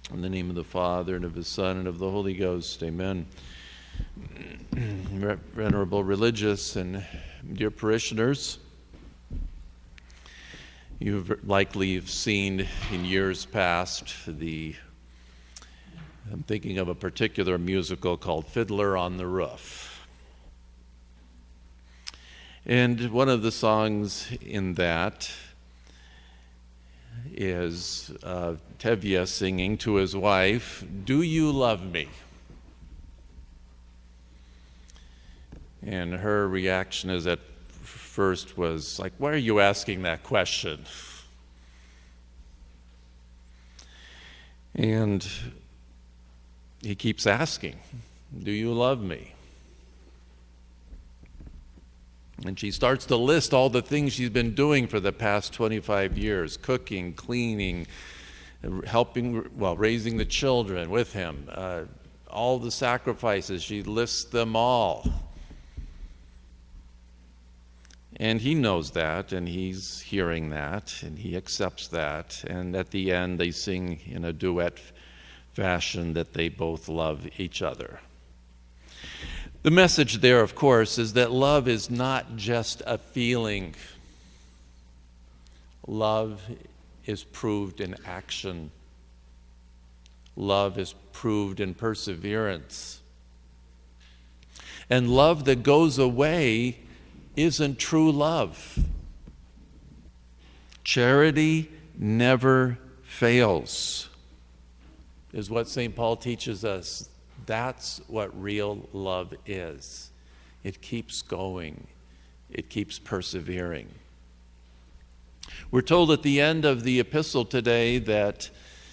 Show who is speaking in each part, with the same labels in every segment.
Speaker 1: In the name of the Father, and of the Son, and of the Holy Ghost. Amen. Venerable religious and dear parishioners, you've likely seen in years past I'm thinking of a particular musical called Fiddler on the Roof. And one of the songs in that is Tevye singing to his wife, "Do you love me?" And her reaction is at first was like, "Why are you asking that question?" And he keeps asking, "Do you love me?" And she starts to list all the things she's been doing for the past 25 years, cooking, cleaning, raising the children with him, all the sacrifices. She lists them all. And he knows that, and he's hearing that, and he accepts that. And at the end, they sing in a duet fashion that they both love each other. The message there, of course, is that love is not just a feeling. Love is proved in action. Love is proved in perseverance. And love that goes away isn't true love. Charity never fails, is what St. Paul teaches us. That's what real love is. It keeps going. It keeps persevering. We're told at the end of the epistle today that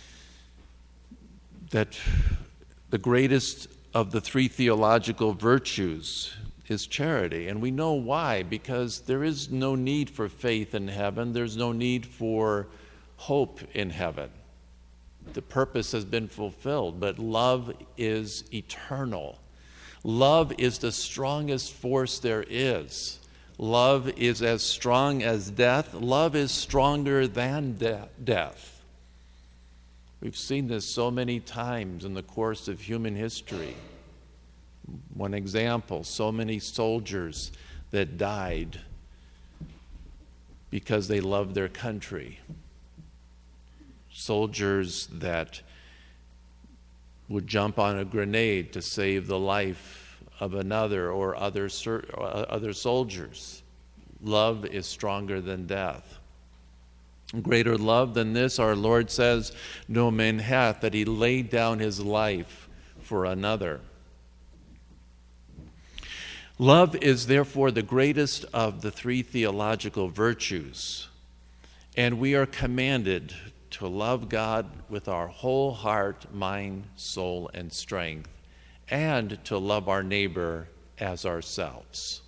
Speaker 1: the greatest of the three theological virtues is charity. And we know why, because there is no need for faith in heaven. There's no need for hope in heaven. The purpose has been fulfilled, but love is eternal. Love is the strongest force there is. Love is as strong as death. Love is stronger than death. We've seen this so many times in the course of human history. One example, so many soldiers that died because they loved their country. Soldiers that would jump on a grenade to save the life of another or other soldiers. Love is stronger than death. Greater love than this, our Lord says, no man hath, that he laid down his life for another. Love is therefore the greatest of the three theological virtues, and we are commanded to love God with our whole heart, mind, soul, and strength, and to love our neighbor as ourselves.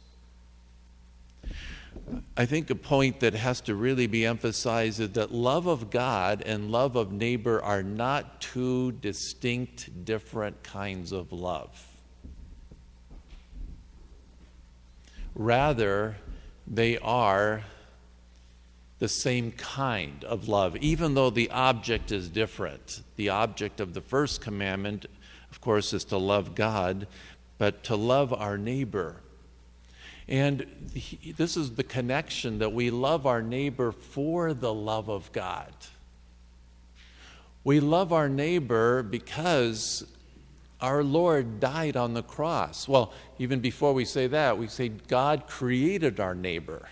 Speaker 1: I think a point that has to really be emphasized is that love of God and love of neighbor are not two distinct, different kinds of love. Rather, they are the same kind of love, even though the object is different. The object of the first commandment, of course, is to love God, but to love our neighbor. And this is the connection, that we love our neighbor for the love of God. We love our neighbor because our Lord died on the cross. Well, even before we say that, we say God created our neighbor.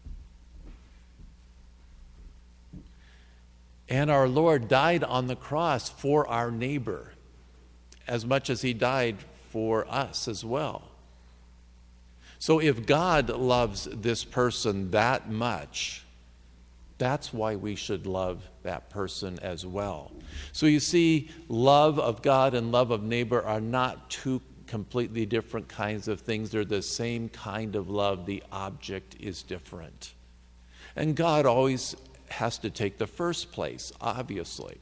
Speaker 1: And our Lord died on the cross for our neighbor, as much as he died for us as well. So if God loves this person that much, that's why we should love that person as well. So you see, love of God and love of neighbor are not two completely different kinds of things. They're the same kind of love. The object is different. And God always has to take the first place, obviously.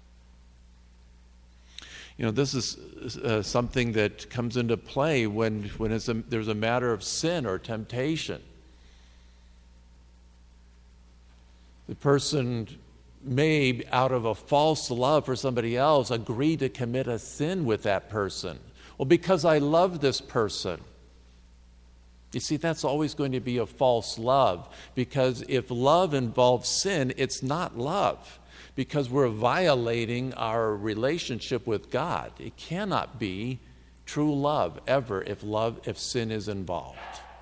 Speaker 1: You know, this is something that comes into play when there's a matter of sin or temptation. The person may, out of a false love for somebody else, agree to commit a sin with that person. Well, because I love this person. You see, that's always going to be a false love, because if love involves sin, it's not love, because we're violating our relationship with God. It cannot be true love ever if sin is involved.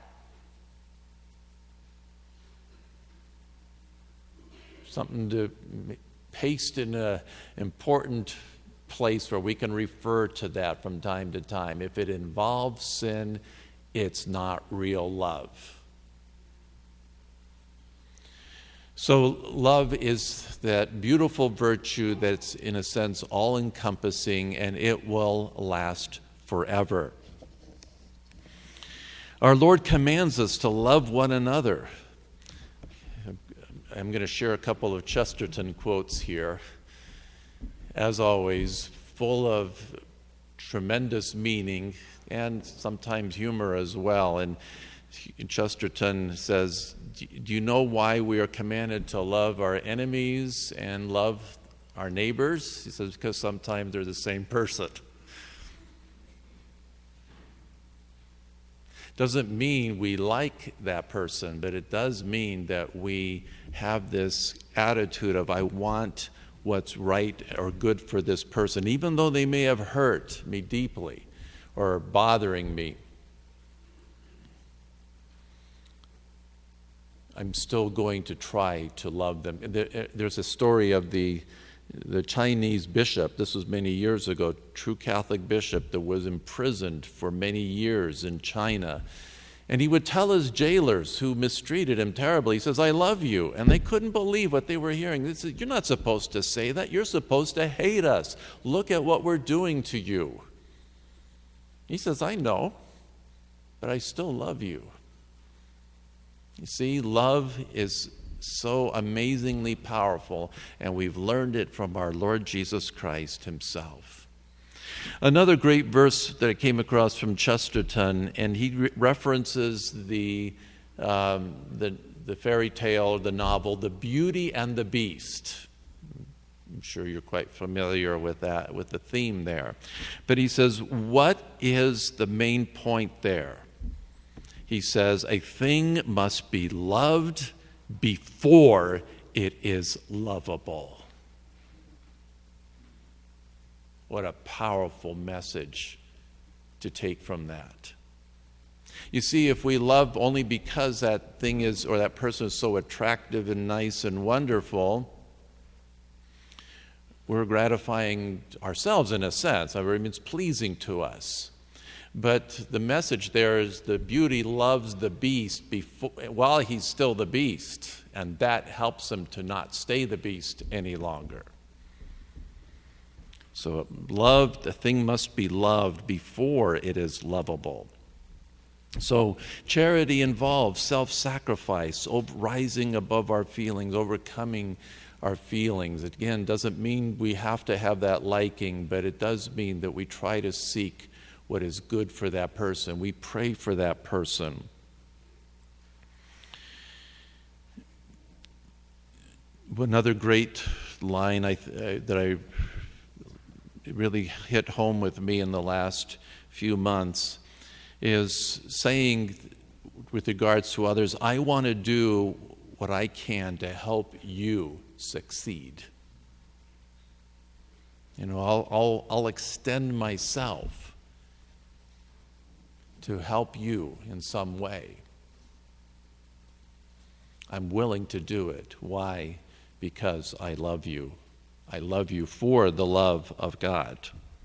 Speaker 1: Something to paste in an important place where we can refer to that from time to time. If it involves sin, it's not real love. So love is that beautiful virtue that's, in a sense, all-encompassing, and it will last forever. Our Lord commands us to love one another. I'm going to share a couple of Chesterton quotes here. As always, full of tremendous meaning and sometimes humor as well. And Chesterton says, do you know why we are commanded to love our enemies and love our neighbors? He says, because sometimes they're the same person. Doesn't mean we like that person, but it does mean that we have this attitude of, I want what's right or good for this person, even though they may have hurt me deeply or bothering me. I'm still going to try to love them. There's a story of the Chinese bishop. This was many years ago, true Catholic bishop that was imprisoned for many years in China. And he would tell his jailers who mistreated him terribly, he says, I love you. And they couldn't believe what they were hearing. They said, you're not supposed to say that. You're supposed to hate us. Look at what we're doing to you. He says, I know, but I still love you. You see, love is so amazingly powerful, and we've learned it from our Lord Jesus Christ himself. Another great verse that I came across from Chesterton, and he references the fairy tale, the novel, The Beauty and the Beast. I'm sure you're quite familiar with that, with the theme there. But he says, what is the main point there? He says, a thing must be loved before it is lovable. What a powerful message to take from that. You see, if we love only because that thing is, or that person is so attractive and nice and wonderful, we're gratifying ourselves in a sense. I mean, it's pleasing to us. But the message there is the beauty loves the beast while he's still the beast, and that helps him to not stay the beast any longer. So love, the thing must be loved before it is lovable. So charity involves self-sacrifice, rising above our feelings, overcoming our feelings. Again, doesn't mean we have to have that liking, but it does mean that we try to seek what is good for that person. We pray for that person. Another great line that really hit home with me in the last few months is saying, with regards to others, I want to do what I can to help you succeed. You know, I'll extend myself to help you in some way. I'm willing to do it. Why? Because I love you. I love you for the love of God.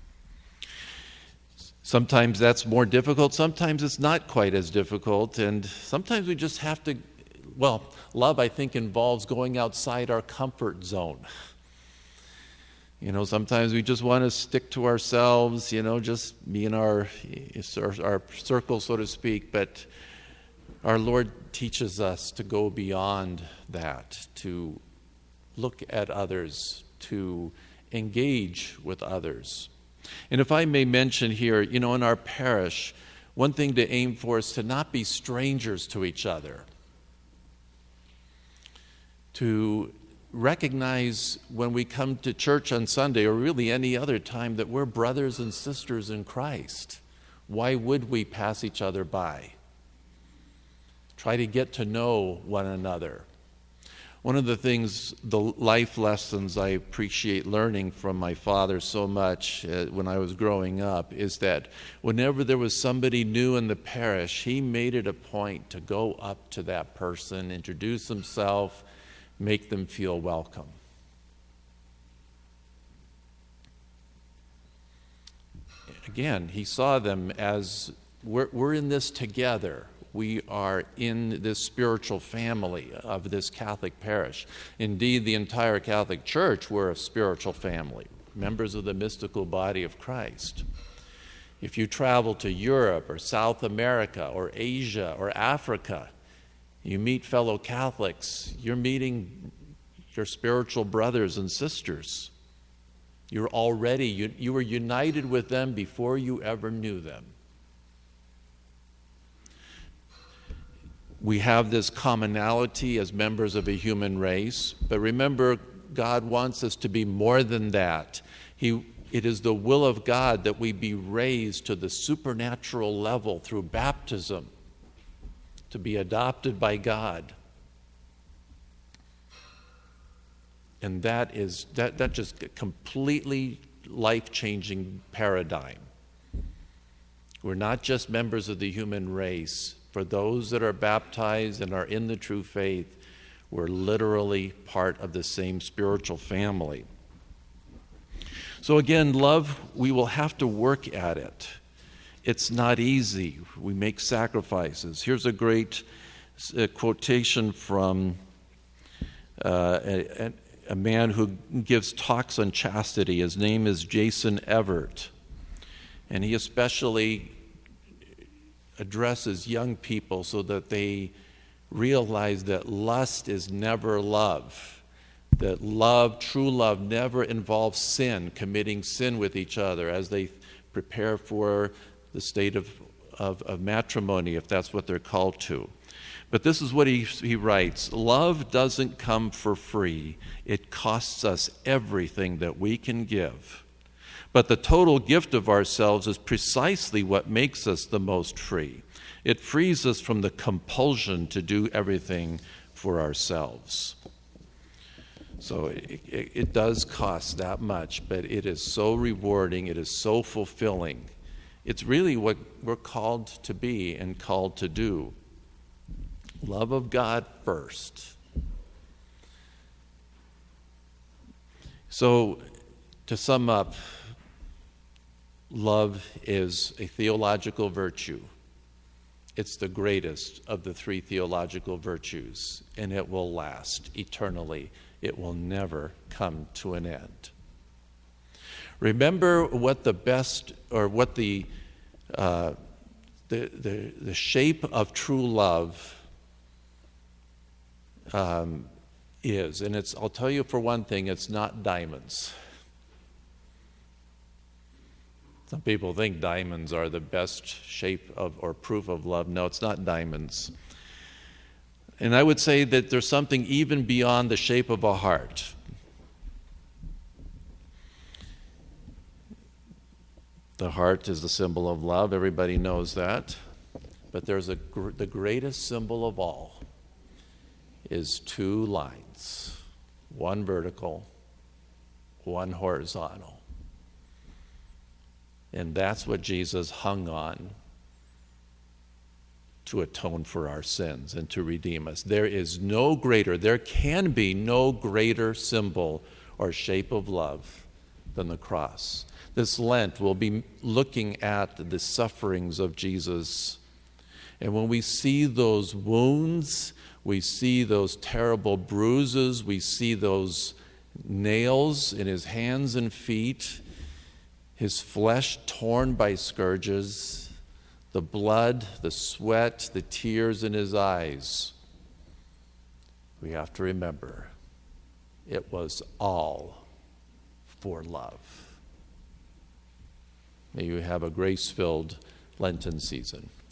Speaker 1: Sometimes that's more difficult. Sometimes it's not quite as difficult. And sometimes we just have to, love, I think, involves going outside our comfort zone. You know, sometimes we just want to stick to ourselves, just be in our circle, so to speak. But our Lord teaches us to go beyond that, to look at others, to engage with others. And if I may mention here, in our parish, one thing to aim for is to not be strangers to each other, to recognize when we come to church on Sunday, or really any other time, that we're brothers and sisters in Christ. Why would we pass each other by? Try to get to know one another. One of the things, the life lessons I appreciate learning from my father so much when I was growing up, is that whenever there was somebody new in the parish, he made it a point to go up to that person, introduce himself, make them feel welcome. Again, he saw them as, we're in this together. We are in this spiritual family of this Catholic parish. Indeed, the entire Catholic Church, we're a spiritual family, members of the mystical body of Christ. If you travel to Europe or South America or Asia or Africa, you meet fellow Catholics, you're meeting your spiritual brothers and sisters. You're already, you were united with them before you ever knew them. We have this commonality as members of a human race, but remember, God wants us to be more than that. It is the will of God that we be raised to the supernatural level through baptism, to be adopted by God. And that just a completely life-changing paradigm. We're not just members of the human race. For those that are baptized and are in the true faith, we're literally part of the same spiritual family. So again, love, we will have to work at it. It's not easy. We make sacrifices. Here's a great quotation from a man who gives talks on chastity. His name is Jason Evert. And he especially addresses young people so that they realize that lust is never love. That love, true love, never involves sin, committing sin with each other as they prepare for the state of matrimony, if that's what they're called to. But this is what he writes: love doesn't come for free. It costs us everything that we can give. But the total gift of ourselves is precisely what makes us the most free. It frees us from the compulsion to do everything for ourselves. So it does cost that much, but it is so rewarding, it is so fulfilling. It's really what we're called to be and called to do. Love of God first. So, to sum up, love is a theological virtue. It's the greatest of the three theological virtues, and it will last eternally. It will never come to an end. Remember what the best, or what the shape of true love is, and I'll tell you for one thing, it's not diamonds. Some people think diamonds are the best shape of or proof of love. No, it's not diamonds. And I would say that there's something even beyond the shape of a heart. The heart is the symbol of love. Everybody knows that. But there's the greatest symbol of all is two lines, one vertical, one horizontal. And that's what Jesus hung on to atone for our sins and to redeem us. There can be no greater symbol or shape of love than the cross. This Lent, we'll be looking at the sufferings of Jesus. And when we see those wounds, we see those terrible bruises, we see those nails in his hands and feet, his flesh torn by scourges, the blood, the sweat, the tears in his eyes. We have to remember, it was all for love. May you have a grace-filled Lenten season.